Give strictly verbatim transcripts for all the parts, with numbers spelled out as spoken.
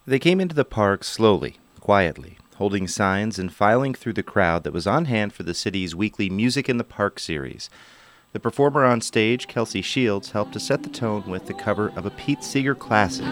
They came into the park slowly, quietly, holding signs and filing through the crowd that was on hand for the city's weekly Music in the Park series. The performer on stage, Kelsey Shields, helped to set the tone with the cover of a Pete Seeger classic.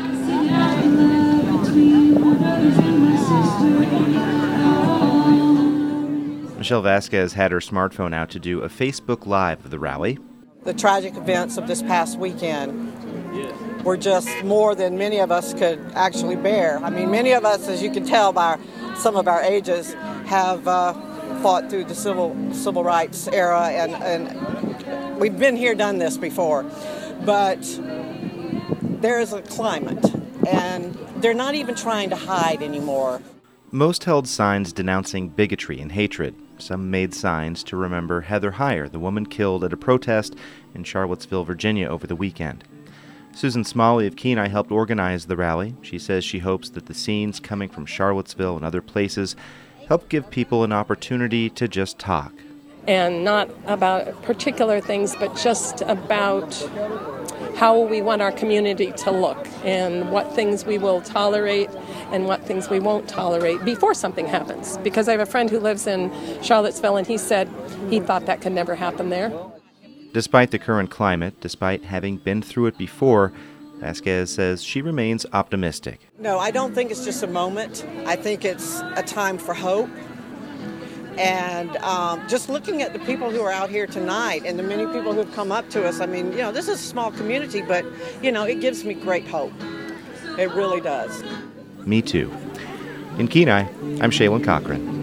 Michelle Vasquez had her smartphone out to do a Facebook Live of the rally. The tragic events of this past weekend were just more than many of us could actually bear. I mean, many of us, as you can tell by some of our ages, have uh, fought through the civil civil rights era, and, and we've been here, done this before. But there is a climate, and they're not even trying to hide anymore. Most held signs denouncing bigotry and hatred. Some made signs to remember Heather Heyer, the woman killed at a protest in Charlottesville, Virginia over the weekend. Susan Smalley of Kenai helped organize the rally. She says she hopes that the scenes coming from Charlottesville and other places help give people an opportunity to just talk. And not about particular things, but just about how we want our community to look and what things we will tolerate and what things we won't tolerate before something happens. Because I have a friend who lives in Charlottesville, and he said he thought that could never happen there. Despite the current climate, despite having been through it before, Vasquez says she remains optimistic. No, I don't think it's just a moment. I think it's a time for hope. And um, just looking at the people who are out here tonight and the many people who have come up to us, I mean, you know, this is a small community, but, you know, it gives me great hope. It really does. Me too. In Kenai, I'm Shaylin Cochran.